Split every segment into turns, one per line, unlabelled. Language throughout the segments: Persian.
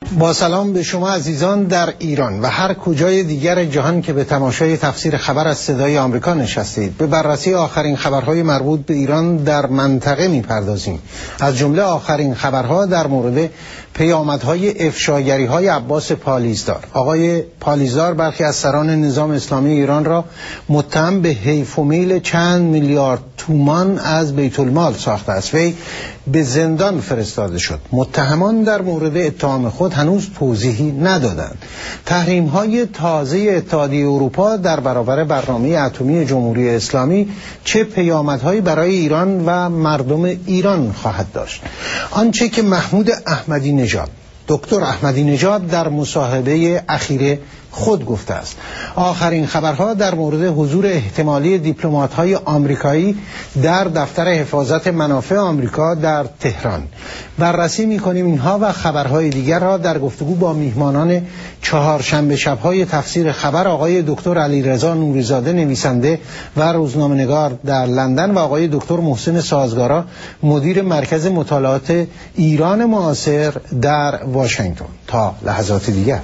با سلام به شما عزیزان در ایران و هر کجای دیگر جهان که به تماشای تفسیر خبر از صدای آمریکا نشستید. به بررسی آخرین خبرهای مربوط به ایران در منطقه می‌پردازیم. از جمله آخرین خبرها در مورد پیامدهای افشاگری‌های عباس پالیزدار. آقای پالیزدار برخی از سران نظام اسلامی ایران را متهم به حیف و میل چند میلیارد تومان از بیت المال ساخته است. وی به زندان فرستاده شد. متهمان در مورد اتهام خود هنوز توضیحی ندادند. تحریم‌های تازه اتحادیه اروپا در برابر برنامه اتمی جمهوری اسلامی چه پیامدهایی برای ایران و مردم ایران خواهد داشت؟ آنچه که محمود احمدی نژاد، دکتر احمدی نژاد در مصاحبه اخیر خود گفته است. آخرین خبرها در مورد حضور احتمالی دیپلمات‌های آمریکایی در دفتر حفاظت منافع آمریکا در تهران. بررسی می‌کنیم اینها و خبرهای دیگر را در گفتگو با میهمانان چهارشنبه شب‌های تفسیر خبر، آقای دکتر علیرضا نوری‌زاده نویسنده و روزنامه‌نگار در لندن و آقای دکتر محسن سازگارا مدیر مرکز مطالعات ایران معاصر در واشنگتن. تا لحظات دیگر.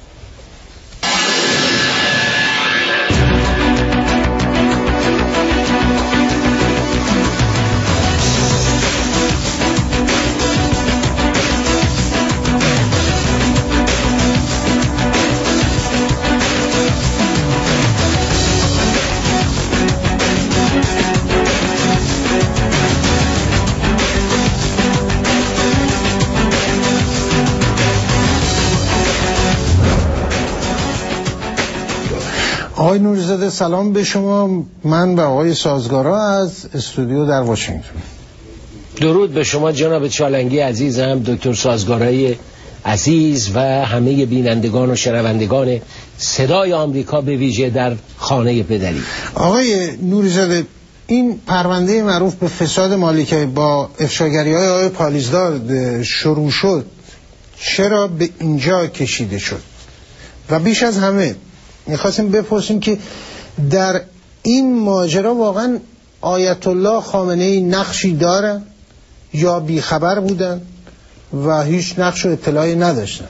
آقای نوری‌زاده سلام به شما. من و آقای سازگارا از استودیو در واشنگتن.
درود به شما جناب چالنگی عزیزم، دکتر سازگارای عزیز و همه بینندگان و شنوندگان صدای آمریکا به ویژه در خانه پدری.
آقای نوری‌زاده، این پرونده معروف به فساد مالی که با افشاگری‌های آقای پالیزدار شروع شد چرا به اینجا کشیده شد؟ و بیش از همه میخواستیم بپرسیم که در این ماجرا واقعا آیت الله خامنه‌ای نقشی داره یا بیخبر بودن و هیچ نقش و اطلاعی نداشتن؟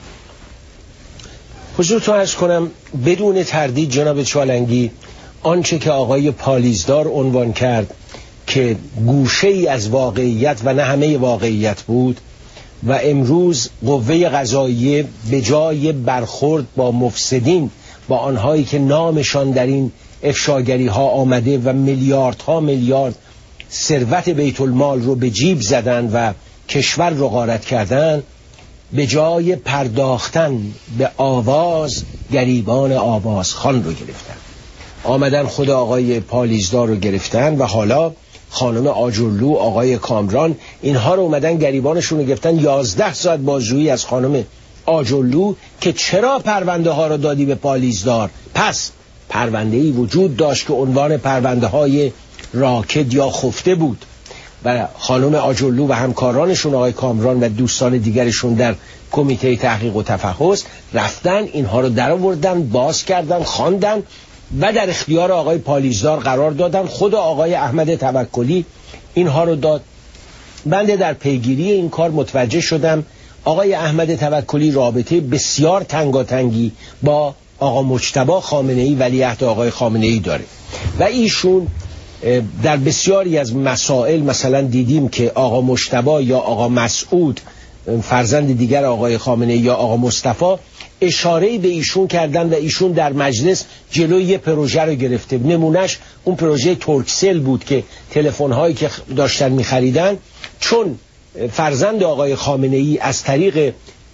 حضورتون عرض کنم بدون تردید جناب چالنگی، آنچه که آقای پالیزدار عنوان کرد که گوشه ای از واقعیت و نه همه واقعیت بود و امروز قوه قضاییه به جای برخورد با مفسدین، با آنهایی که نامشان در این افشاگری ها آمده و میلیاردها میلیارد ثروت بیت المال رو به جیب زدن و کشور رو غارت کردن، به جای پرداختن به آواز گریبان آوازخوان رو گرفتن. آمدن خود آقای پالیزدار رو گرفتن و حالا خانم آجرلو، آقای کامران، اینها رو اومدن گریبانشون رو گرفتن. 11 ساعت بازجویی از خانم آجرلو که چرا پرونده ها رو دادی به پالیزدار. پس پرونده ای وجود داشت که عنوان پرونده های راکد یا خفته بود و خانم آجرلو و همکارانشون آقای کامران و دوستان دیگرشون در کمیته تحقیق و تفحص رفتن اینها رو در آوردن، باز کردن، خواندن و در اختیار آقای پالیزدار قرار دادن. خود آقای احمد توکلی اینها رو داد. بنده در پیگیری این کار متوجه شدم آقای احمد توکلی رابطه بسیار تنگاتنگی با آقا مجتبی خامنه‌ای ولیعهد آقای خامنه‌ای داره و ایشون در بسیاری از مسائل مثلا دیدیم که آقا مجتبی یا آقا مسعود فرزند دیگر آقای خامنه‌ای یا آقا مصطفی اشاره‌ای به ایشون کردن و ایشون در مجلس جلوی یه پروژه رو گرفته. نمونهش اون پروژه ترکسل بود که تلفن‌هایی که داشتن می‌خریدن، چون فرزند آقای خامنه‌ای از طریق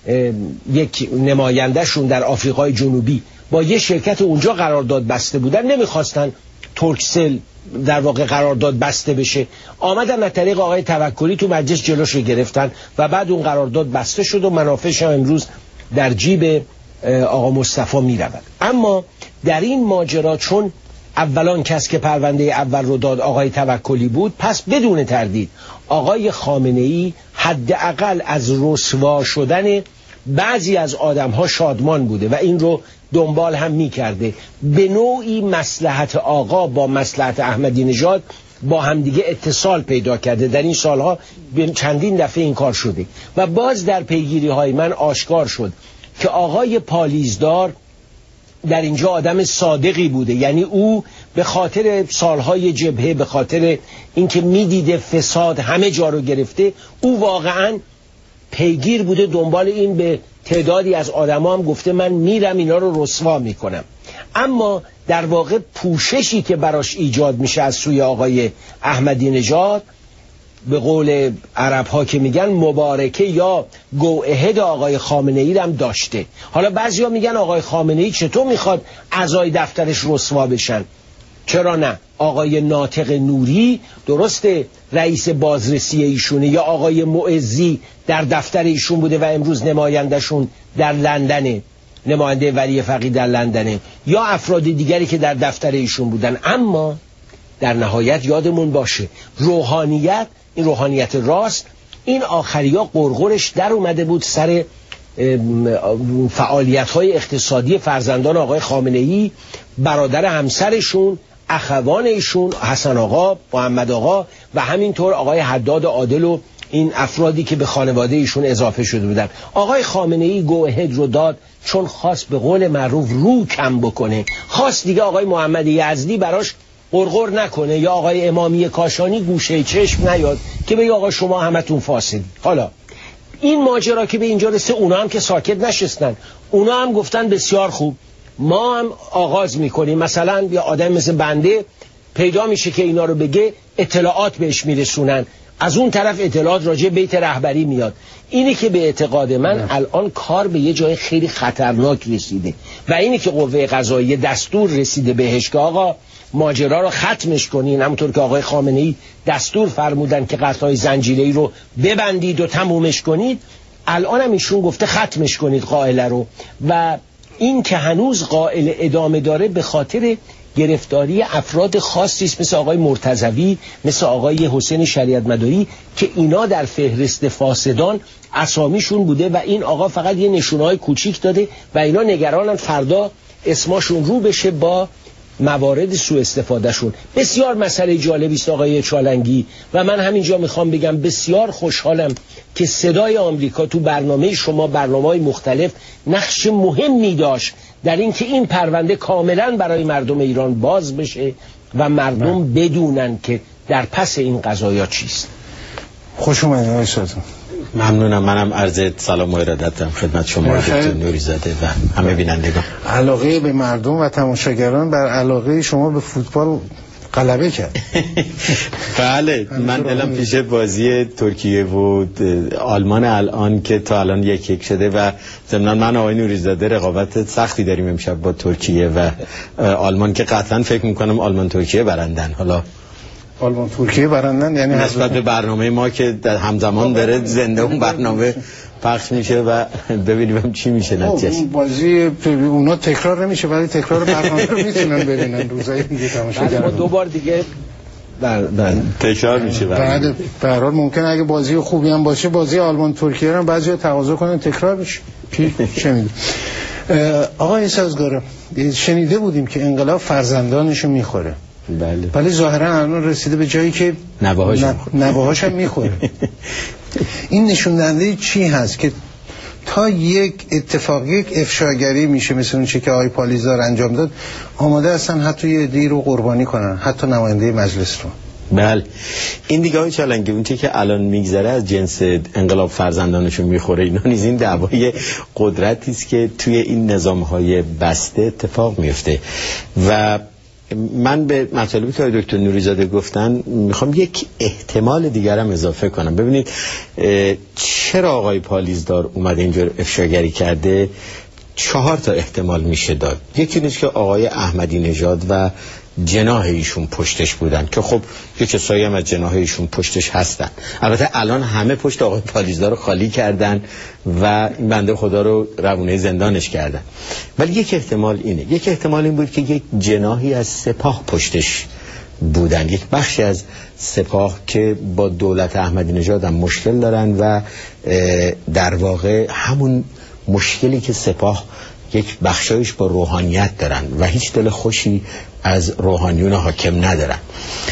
یک نمایندهشون در آفریقای جنوبی با یه شرکت اونجا قرارداد بسته بودن، نمیخواستن ترکسل در واقع قرارداد بسته بشه. آمدن از طریق آقای توکلی تو مجلس جلوش رو گرفتن و بعد اون قرارداد بسته شد و منافعش هم امروز در جیب آقا مصطفی می رود. اما در این ماجرا چون اولان کس که پرونده اول رو داد آقای توکلی بود، پس بدون تردید آقای خامنه‌ای حداقل از رسوا شدن بعضی از آدم‌ها شادمان بوده و این رو دنبال هم می‌کرده. به نوعی مصلحت آقا با مصلحت احمدی نژاد با همدیگه اتصال پیدا کرده. در این سالها چندین دفعه این کار شده و باز در پیگیری های من آشکار شد که آقای پالیزدار در اینجا آدم صادقی بوده. یعنی او به خاطر سالهای جبهه، به خاطر اینکه میدیده فساد همه جا رو گرفته، او واقعا پیگیر بوده دنبال این. به تعدادی از آدم هم گفته من میرم اینا رو رسوا میکنم. اما در واقع پوششی که براش ایجاد میشه از سوی آقای احمدی نژاد، به قول عرب ها که میگن مبارکه یا گوهد آقای خامنه ای هم داشته. حالا بعضیا میگن آقای خامنه ای چطور میخواد اعضای دفترش رسوا بشن؟ چرا نه؟ آقای ناطق نوری درسته رئیس بازرسی ایشونه، یا آقای معزی در دفتر ایشون بوده و امروز نمایندهشون در لندنه، نماینده ولی فقیه در لندنه، یا افراد دیگری که در دفتر ایشون بودن. اما در نهایت یادمون باشه روحانیت، این روحانیت راست، این آخریا قرقرش در اومده بود سر فعالیت‌های اقتصادی فرزندان آقای خامنه‌ای، برادر همسرشون، اخوان ایشون، حسن آقا، محمد آقا و همینطور آقای حداد عادل و این افرادی که به خانواده ایشون اضافه شده بودن. آقای خامنه‌ای گوهد رو داد چون خواست به قول معروف رو کم بکنه، خواست دیگه آقای محمد یزدی براش قرقر نکنه یا آقای امامی کاشانی گوشه چشم نیاد که بگه آقا شما همتون فاسدی. حالا این ماجرا که به اینجا رسه، اونا هم که ساکت نشستن، اونا هم گفتن بسیار خوب، ما هم آغاز میکنیم. مثلا یه آدم مثل بنده پیدا میشه که اینا رو بگه، اطلاعات بهش میرسونن، از اون طرف اطلاعات راجع بیت رهبری میاد. اینی که به اعتقاد من الان کار به یه جای خیلی خطرناک رسیده و اینی که قوه قضاییه دستور رسیده بهش که آقا ماجرا رو ختمش کنین، همونطور که آقای خامنه‌ای دستور فرمودن که قطعای زنجیره‌ای رو ببندید و تمومش کنید. الان هم ایشون گفته ختمش کنید قائله رو، و این که هنوز قائله ادامه داره به خاطر گرفتاری افراد خاصی است، مثل آقای مرتضوی، مثل آقای حسین شریعت مداری، که اینا در فهرست فاسدان اسامیشون بوده و این آقا فقط یه نشونهای کوچیک داده و اینا نگرانن فردا اسمشون رو بشه با موارد سوء استفاده شون. بسیار مسئله جالبی است آقای چالنگی و من همینجا میخوام بگم بسیار خوشحالم که صدای آمریکا تو برنامه شما، برنامه‌های مختلف، نقش مهمی داشت در این که این پرونده کاملا برای مردم ایران باز بشه و مردم بدونن که در پس این قضایا چیست.
خوش اومدید آقای سازمان.
ممنونم. منم عرض سلام و ارادتم خدمت شما دکتر نوری‌زاده و همه بینندگان.
علاقه به مردم و تماشاگران بر علاقه شما به فوتبال غلبه کرد.
بله، من دلم پیش بازی ترکیه و آلمان الان که تا الان 1-1 شده و ضمن من آقای نوری‌زاده رقابت سختی داریم امشب با ترکیه و آلمان که قطعا فکر میکنم آلمان ترکیه برندن. حالا
آلمان ترکیه برندن یعنی
نسبت به برنامه ما که در همزمان داره زنده اون برنامه پخش میشه و ببینیم چی میشه نتیجهش.
بازی اونا تکرار نمیشه ولی تکرار برنامه رو میتونن ببینن روزای دیگه تماشاگران.
دو بار دیگه
تکرار میشه.
بعد به هر حال ممکنه اگه بازی خوبی هم باشه بازی آلمان ترکیه رو بعضیا تقاضا کنن تکرار بشه. چه میدونم. آقای سازگارا شنیده بودیم که انقلاب فرزندانشو میخوره.
بله.
ولی ظاهرا الان رسیده به جایی که نوه‌هاش هم میخوره. این نشون دهنده چی هست که تا یک اتفاق، یک افشاگری میشه مثل اون چی که آقای پالیزدار انجام داد، آماده هستن حتی یه عده‌ای رو قربانی کنن، حتی نماینده مجلس رو.
بله، این دیگه های چالنگی اون چی که الان میگذره از جنس انقلاب فرزندانشون میخوره. اینا نیز این دعوای قدرتی است که توی این نظام‌های بسته اتفاق میفته و من به مطالبی که دکتر نوری‌زاده گفتن میخوام یک احتمال دیگرم اضافه کنم. ببینید چرا آقای پالیزدار اومده اینجور افشاگری کرده؟ 4 تا احتمال میشه داد. یکی نیست که آقای احمدی نژاد و جناح ایشون پشتش بودن که خب یه کسایی هم از جناح ایشون پشتش هستن. البته الان همه پشت آقای پالیزدار رو خالی کردن و این بنده خدا رو روونه زندانش کردن. ولی یک احتمال اینه، یک احتمال این بود که یک جناحی از سپاه پشتش بودن، یک بخشی از سپاه که با دولت احمدی نژاد هم مشکل دارن و در واقع همون مشکلی که سپاه یک بخشایش با روحانیت دارن و هیچ دل خوشی از روحانیون حاکم ندارن.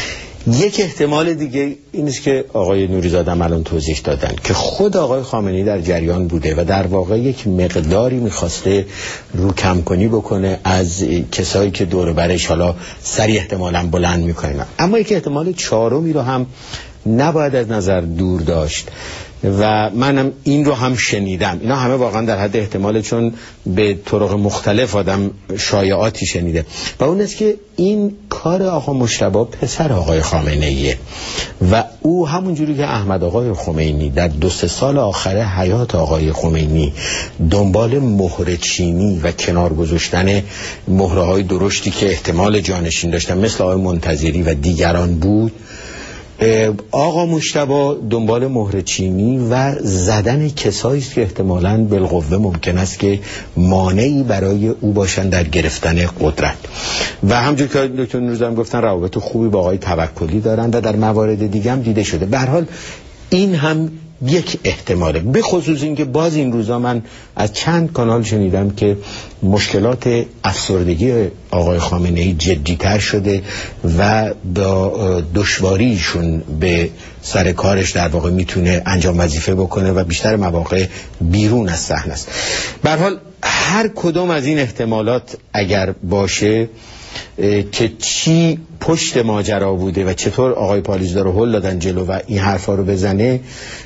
یک احتمال دیگه این است که آقای نوریزاده الان توضیح دادن که خود آقای خامنه‌ای در جریان بوده و در واقع یک مقداری میخواسته رو کم کنی بکنه از کسایی که دور برش حالا سری احتمالاً بلند میکنن. اما یک احتمال چهارمی رو هم نباید از نظر دور داشت و منم این رو هم شنیدم. اینا همه واقعا در حد احتمال، چون به طرق مختلف آدم شایعاتی شنیده، و اون است که این کار آقا مجتبی پسر آقای خامنه‌ایه و او همونجوری که احمد آقای خمینی در 2-3 سال آخر حیات آقای خمینی دنبال مهره چینی و کنار گذاشتن مهره‌های درشتی که احتمال جانشین داشتن مثل آقای منتظری و دیگران بود، آقا مجتبی دنبال مهره چینی و زدن کسایی است که احتمالاً بالقوه ممکن است که مانعی برای او باشن در گرفتن قدرت. و همونجور که دکتر نوریزاده هم گفتن روابط خوبی با آقای توکلی دارن و در موارد دیگه هم دیده شده. به هر حال این هم یک احتماله، به خصوص اینکه باز این روزا من از چند کانال شنیدم که مشکلات افسردگی آقای خامنه‌ای جدی‌تر شده و با دشواریشون به سر کارش در واقع میتونه انجام وظیفه بکنه و بیشتر مواقع بیرون از صحنه است. به هر حال هر کدام از این احتمالات اگر باشه که چی پشت ماجرا بوده و چطور آقای پالیزدار رو هل دادن جلو و این حرفا رو بزنه،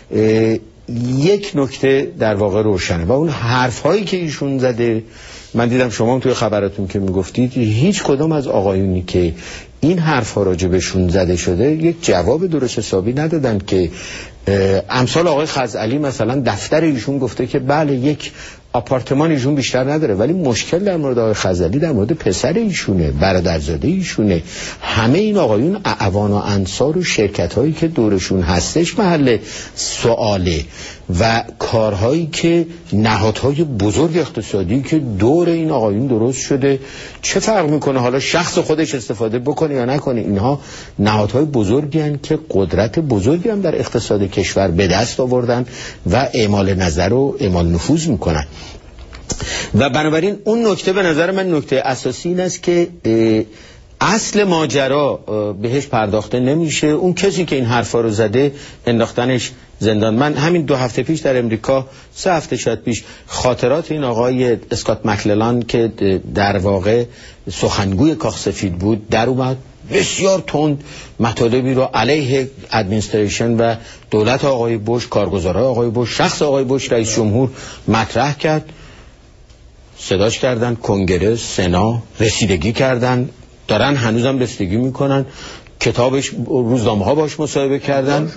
یک نکته در واقع روشنه و اون حرفهایی که ایشون زده، من دیدم شما هم توی خبراتون که میگفتید هیچ کدام از آقایونی که این حرفها راجع بهشون زده شده یک جواب درست حسابی ندادن. که امثال آقای خزعلی مثلا دفتر ایشون گفته که بله یک آپارتمان ایشون بیشتر نداره، ولی مشکل در مورد آقای خزعلی در مورد پسر ایشونه، برادرزاده ایشونه. همه این آقایون اعوان و انصار و شرکت هایی که دورشون هستش محل سواله و کارهایی که نهادهای بزرگ اقتصادی که دور این آقایون درست شده، چه فرق میکنه حالا شخص خودش استفاده بکنه یا نکنه، اینها نهادهای بزرگی هستند که قدرت بزرگی هم در اقتصاد کشور به دست آوردن و اعمال نظر و اعمال نفوذ میکنن. و بنابراین اون نکته به نظر من نکته اساسی این است که اصل ماجرا بهش پرداخته نمیشه. اون کسی که این حرفا رو زده انداختنش زندان. من همین 2 هفته پیش در امریکا، 3 هفته شاید پیش، خاطرات این آقای اسکات مکللان که در واقع سخنگوی کاخ سفید بود در اومد بسیار تند مطالبی رو علیه ادمنستریشن و دولت آقای بوش، کارگزارای آقای بوش، شخص آقای بوش رئیس جمهور مطرح کرد. صداش کردن کنگره، سنا، رسیدگی کردن، دارن هنوزم رسیدگی میکنن، کتابش، روزنامه ها باش مصاحبه کردن.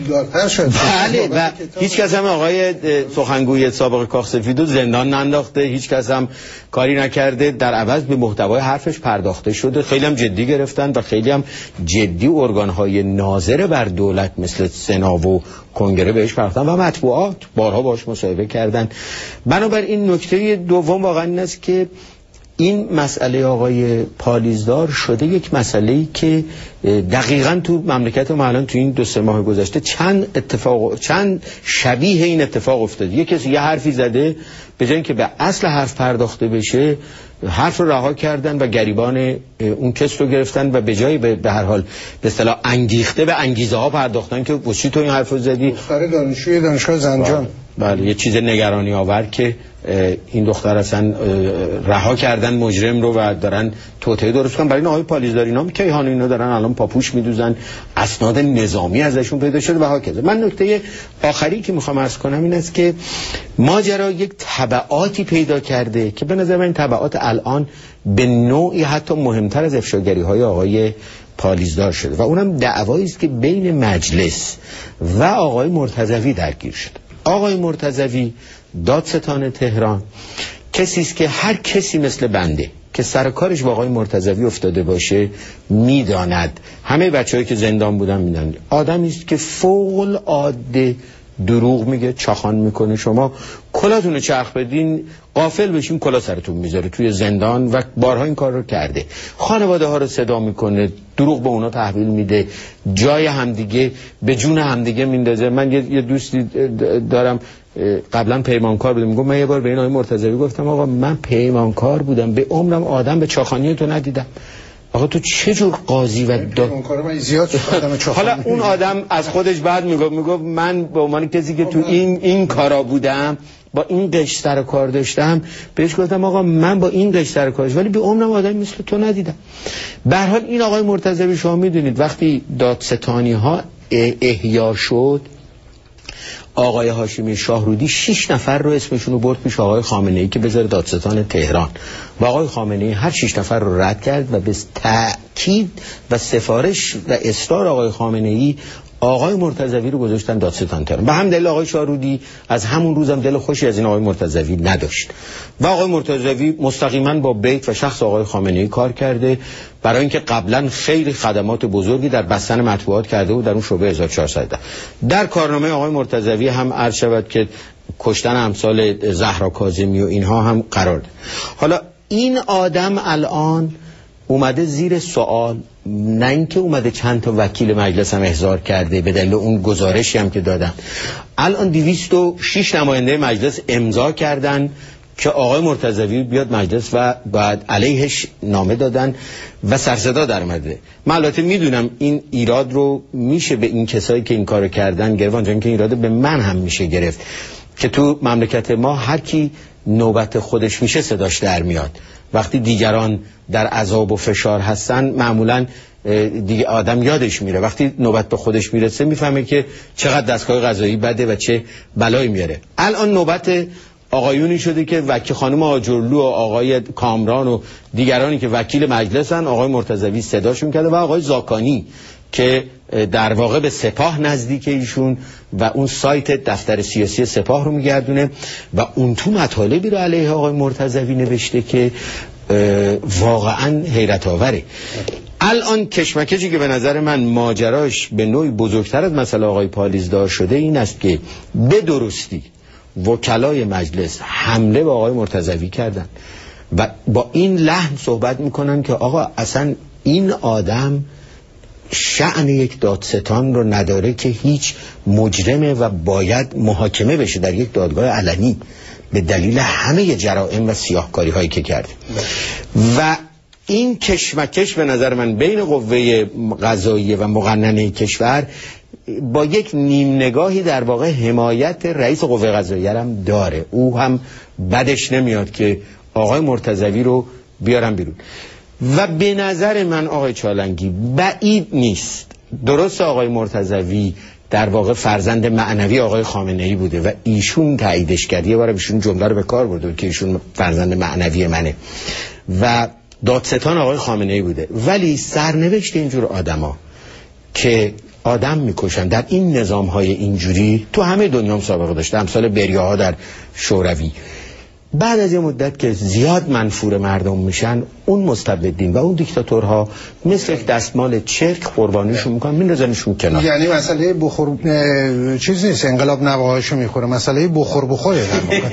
بله و هیچ کس هم آقای سخنگوی سابق کاخ سفید زندان ننداخته، هیچ کس هم کاری نکرده، در عوض به محتوای حرفش پرداخته شده. خیلی هم جدی گرفتن و خیلی هم جدی ارگان‌های ناظر بر دولت مثل سنا و کنگره بهش پرداختن و مطبوعات بارها باش مصاحبه کردن. بنابراین نکته دوم واقعا این است که این مسئله آقای پالیزدار شده یک مسئله‌ای که دقیقاً تو مملکت ما الان تو این 2-3 ماه گذشته چند شبیه این اتفاق افتاده. یک کسی یه حرفی زده، به جای اینکه به اصل حرف پرداخته بشه حرف رو رها کردن و گریبان اون کس رو گرفتن و به جای به هر حال به اصطلاح انگیخته به انگیزه ها پرداختن که واسه تو این حرف رو زدی.
دختر دانشجوی دانشگاه زنجان.
بله یه چیز نگرانی آور که این دختر اصلا رها کردن مجرم رو و دارن توطئه درست کنن برای این آقای پالیزدار. اینا کیهان اینا دارن الان پاپوش میدوزن، اسناد نظامی ازشون پیدا شده و هاکذا. من نکته آخری که میخوام عرض کنم این است که ماجرا یک تبعاتی پیدا کرده که به نظر من این تبعات الان به نوعی حتی مهمتر از افشاگری های آقای پالیزدار شده و اونم دعوایی است که بین مجلس و آقای مرتضوی درگیر شده. آقای مرتضوی دادستان تهران کسی است که هر کسی مثل بنده که سر کارش با آقای مرتضوی افتاده باشه میداند، همه بچه‌هایی که زندان بودن میدونن آدمی است که فوق العاده دروغ میگه، چاخان میکنه. شما کلاتون رو چرخ بدین غافل بشین کلا سرتون میذاره توی زندان و بارها این کار رو کرده. خانواده ها رو صدا میکنه، دروغ به اونا تحویل میده، جای همدیگه به جون همدیگه میندازه. من یه دوستی دارم قبلا پیمانکار بودم، میگم من یه بار به این آقای مرتضوی گفتم آقا من پیمانکار بودم به عمرم آدم به چاخانی تو ندیدم. آقا تو چه جور قاضی و حالا اون آدم از خودش بعد میگفت من به عنوان کسی که تو این کارا بودم، با این قشر سر کار داشتم، بهش گفتم آقا من با این قشر سر کارش، ولی به عمرم آدمی مثل تو ندیدم. به هر حال این آقای مرتضوی شما میدونید وقتی دادستانی ها احیا شد، آقای هاشمی شاهرودی 6 نفر رو اسمشون رو برد پیش آقای خامنه‌ای که بذاره دادستان تهران و آقای خامنه‌ای هر 6 نفر رو رد کرد و به تأکید و سفارش و اصرار آقای خامنه‌ای آقای مرتضوی رو گذاشتن دادستان تهران. به هم دلیل آقای شاهرودی از همون روزم دل خوشی از این آقای مرتضوی نداشت و آقای مرتضوی مستقیما با بیت و شخص آقای خامنه‌ای کار کرده، برای اینکه قبلا خیلی خدمات بزرگی در بستن مطبوعات کرده بود در اون شعبه 1400. در کارنامه آقای مرتضوی هم عرض شود که کشتن امثال زهرا کاظمی و اینها هم قرار ده. حالا این آدم الان اومده زیر سوال، نه اینکه اومده چند تا وکیل مجلس هم احضار کرده به دلیل اون گزارشی هم که دادن. الان 206 نماینده مجلس امضا کردن که آقای مرتضوی بیاد مجلس و بعد علیهش نامه دادن و سرصدا در اومده. من البته میدونم این ایراد رو میشه به این کسایی که این کارو کردن گرفت، چون که ایراد به من هم میشه گرفت که تو مملکت ما هر کی نوبت خودش میشه صداش در میاد. وقتی دیگران در عذاب و فشار هستن معمولا دیگه آدم یادش میره، وقتی نوبت به خودش میرسه میفهمه که چقدر دستگاه قضایی بده و چه بلایی میاره. الان نوبت آقایونی شده که وکیل خانم آجرلو و آقای کامران و دیگرانی که وکیل مجلسن، آقای مرتضوی صداشون کرده و آقای زاکانی که در واقع به سپاه نزدیک ایشون و اون سایت دفتر سیاسی سپاه رو میگردونه و اون تو مطالبی رو علیه آقای مرتضوی نوشته که واقعا حیرت آوره. الان کشمکشی که به نظر من ماجراش به نوعی بزرگتر از مسئله آقای پالیزدار شده این است که به درستی وکلای مجلس حمله به آقای مرتضوی کردن و با این لحن صحبت میکنن که آقا اصلا این آدم شأن یک دادستان رو نداره که هیچ مجرمه و باید محاکمه بشه در یک دادگاه علنی به دلیل همه جرائم و سیاهکاری هایی که کرده. و این کشمکش به نظر من بین قوه قضاییه و مقننه کشور با یک نیم نگاهی در واقع حمایت رئیس قوه قضاییه هم داره. او هم بدش نمیاد که آقای مرتضوی رو بیارم بیرون. و به نظر من آقای چالنگی بعید نیست، درست آقای مرتضوی در واقع فرزند معنوی آقای خامنه‌ای بوده و ایشون تاییدش کرد، یه بار ایشون جمله رو به کار برده که ایشون فرزند معنوی منه و دادستان آقای خامنه‌ای بوده، ولی سرنوشت اینجور آدما که آدم میکشن در این نظام‌های اینجوری تو همه دنیا هم سابقه داشته، امثال بریاها در شوروی. بعد از یه مدت که زیاد منفور مردم میشن، اون مستبدین و اون دیکتاتورها مثل یک دستمال چرک قربانیشون میکنن، میندازنشون کنار.
یعنی مسئله بخور چیز نیست، انقلاب نواهاشو میخوره، مسئله بخوره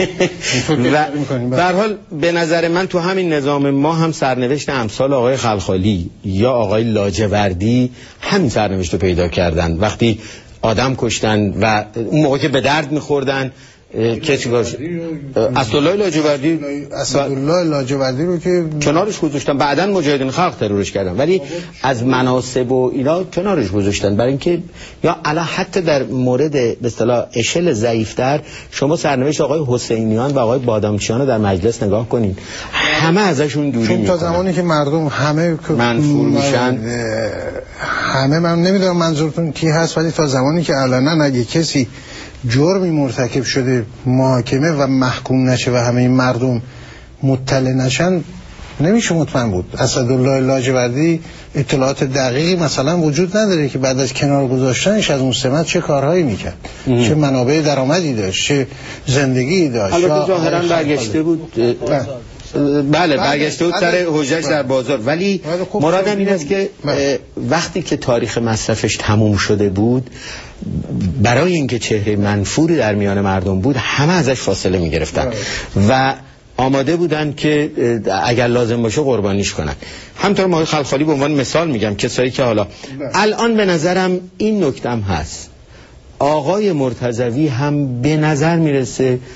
در حال به نظر من تو همین نظام ما هم سرنوشت امثال آقای خلخالی یا آقای لاجوردی همین سرنوشت رو پیدا کردن. وقتی آدم کشتن و اون موقع که به درد میخوردن کسی باشه اسدالله لاجوردی رو که کنارش گذاشتن، بعداً مجاهدین خلق ترورش کردن، ولی از مناصب و اینا کنارش گذاشتن برای اینکه یا علا حتی در مورد به اصطلاح اشل ضعیف‌تر شما سرنوشت آقای حسینیان و آقای بادامچیان رو در مجلس نگاه کنین، همه ازشون دوری میکنن.
تا زمانی که مردم همه
منفور میشن،
همه من نمیدونم منظورتون کی هست، ولی تا زمانی که علنا اگه کسی جرمی مرتکب شده محاکمه و محکوم نشه و همه این مردم مطلع نشن نمیشه مطمئن بود. اسدالله لاجوردی اطلاعات دقیقی مثلا وجود نداره که بعد از کنار گذاشتنش از اون سمت چه کارهایی میکرد، چه منابع درآمدی داشت، چه زندگی داشت.
البته ظاهرا برگشته بود، بله برگشته بود سر حجج در بازار، ولی مرادم این است که وقتی که تاریخ مصرفش تموم شده بود، برای اینکه چهره منفوری در میان مردم بود همه ازش فاصله میگرفتن و آماده بودن که اگر لازم باشه قربانیش کنن. همطور ما خلخالی به عنوان مثال میگم، کسایی که حالا الان به نظرم این نکته هم هست، آقای مرتضوی هم به نظر میرسه